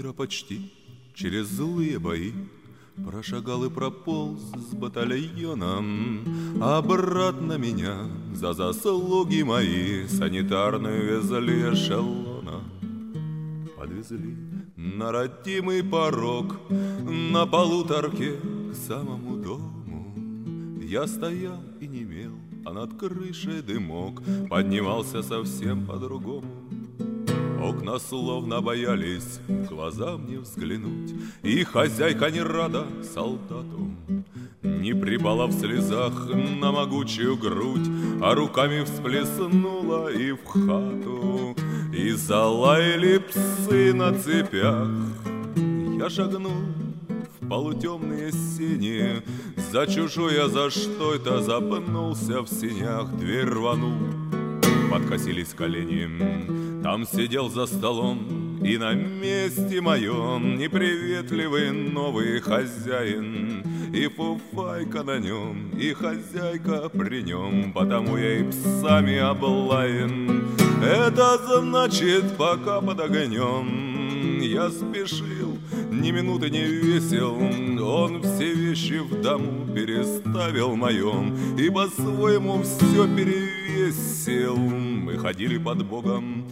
мира почти через злые бои прошагал и прополз с батальоном. Обратно меня за заслуги мои санитарные везли эшелона. Подвезли на родимый порог, на полуторке к самому дому. Я стоял и немел, а над крышей дымок поднимался совсем по-другому. Окна словно боялись в глаза мне взглянуть, и хозяйка не рада солдату не припала в слезах на могучую грудь, а руками всплеснула и в хату, и залаяли псы на цепях. Я шагнул в полутемные сени, за чужое, за что-то запнулся в сенях. Дверь рванул, подкосились колени. Там сидел за столом и на месте моем неприветливый новый хозяин. И фуфайка на нем, и хозяйка при нем, потому я и псами облаян. Это значит, пока под огнем я спешил, ни минуты не весел. Он все вещи в дому переставил моем и по-своему все перевесил. Мы ходили под богом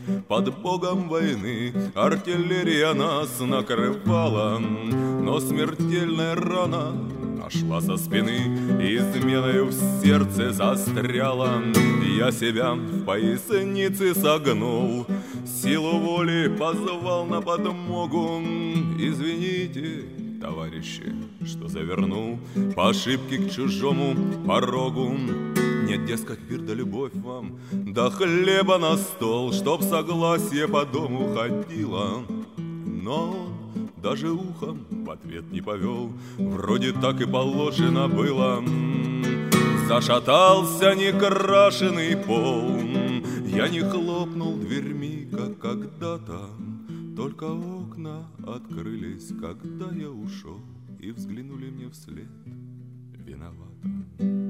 войны, артиллерия нас накрывала, но смертельная рана нашла со спины, изменою в сердце застряла. Я себя в пояснице согнул, силу воли позвал на подмогу. Извините, товарищи, что завернул по ошибке к чужому порогу. Нет, дескать, пир да любовь вам, да хлеба на стол, чтоб согласие по дому ходило. Но даже ухом в ответ не повел, вроде так и положено было. Зашатался некрашенный пол, я не хлопнул дверьми, как когда-то, только окна открылись, когда я ушел, и взглянули мне вслед виновато.